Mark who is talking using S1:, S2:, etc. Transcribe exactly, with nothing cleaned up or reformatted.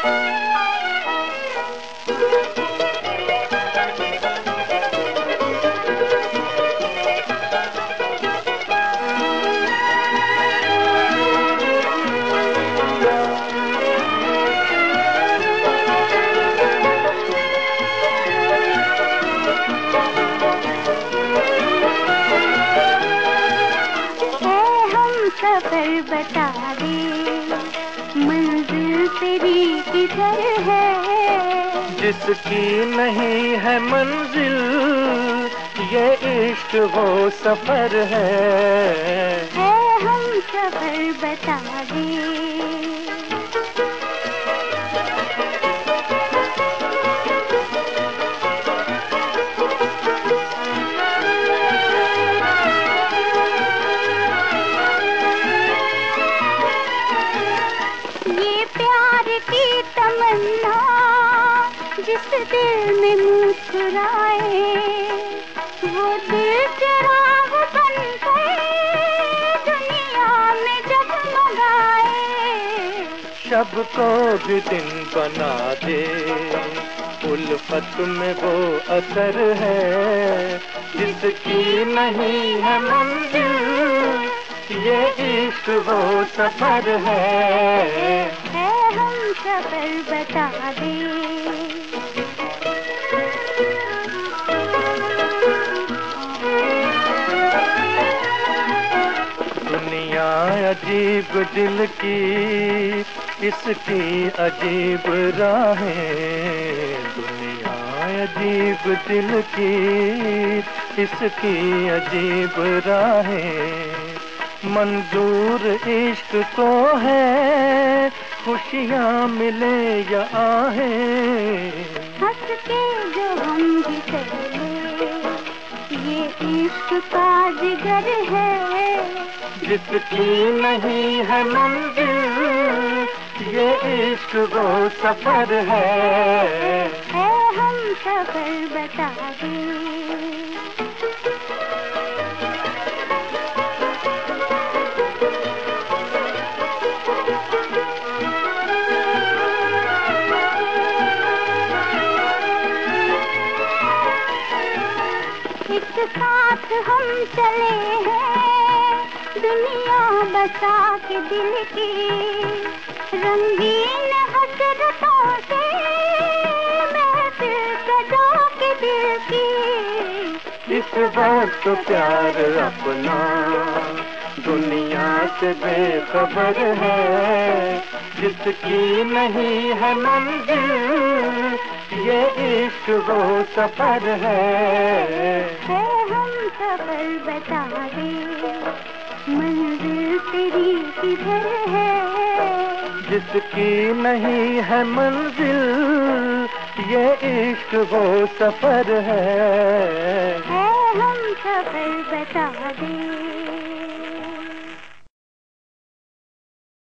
S1: सफर बता दे, मंजिल तेरी किधर है?
S2: जिसकी नहीं है मंजिल, ये इश्क वो सफर है।
S1: है हम सफर बता दे। की तमन्ना जिस दिल में मुस्कुराए, वो दिल चिराग बन गए दुनिया में जगमगाए।
S2: शब को भी दिन बना दे, उल्फत में वो असर है। जिसकी नहीं है मंजिल, ये इश्क वो सफर है।
S1: है हम सफर बता दे।
S2: दुनिया अजीब दिल की, इसकी अजीब राहें। दुनिया अजीब दिल की, इसकी अजीब राहें। मंजूर इश्क को है, खुशियाँ मिले या आहें।
S1: हंस के जो हम भी चले, ये इश्क का जिगर है।
S2: जिसकी नहीं है मंजिल, ये इश्क वो सफर है।
S1: है हम सफर बता दे। एक साथ हम चले हैं दुनिया बसा के दिल की, रंगीन हसरतों से महफिल सजा के दिल की।
S2: इस वक्त प्यार अपना दुनिया से बेखबर है। जिसकी नहीं है मंजिल, ये इश्क वो सफर है।
S1: है हम सफर बता दे, मंजिल तेरी किधर है?
S2: जिसकी नहीं है मंजिल, ये इश्क वो सफर है।
S1: है हम सफर बता दे।